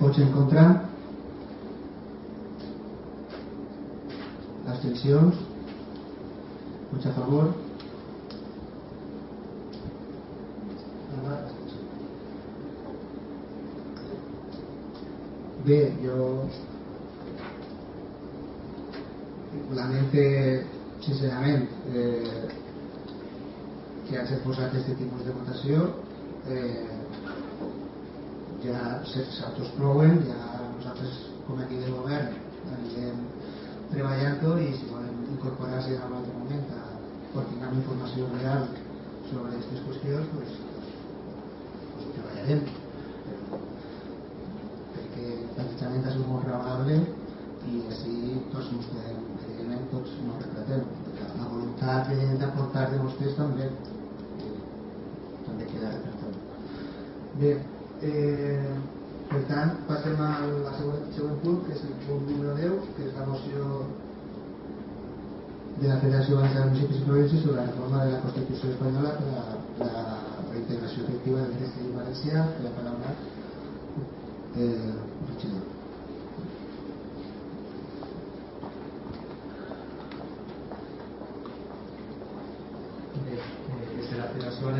Vots en contra? Abstencions? Vots a favor? Bé, jo lamento sincerament que hagi posat aquest tipus de votació. Ja s'autosclouen, ja nosaltres com a equip de govern anirem treballant-ho i si volem incorporar-se en un altre moment per tenir una informació real sobre aquestes qüestions, doncs ho treballarem, perquè precisament ha sigut molt raonable i així tots ens podem, evidentment tots no retratem. La voluntat d'aportar de vostès també queda retratada. Bé, per tant, passem al següent punt, que és el punt número 10, que és la moció de la Federació Valenciana de Municipis i Províncies sobre la reforma de la Constitució espanyola per a la reintegració efectiva del dret civil valencià, que la paraula regidor. Des de la Federació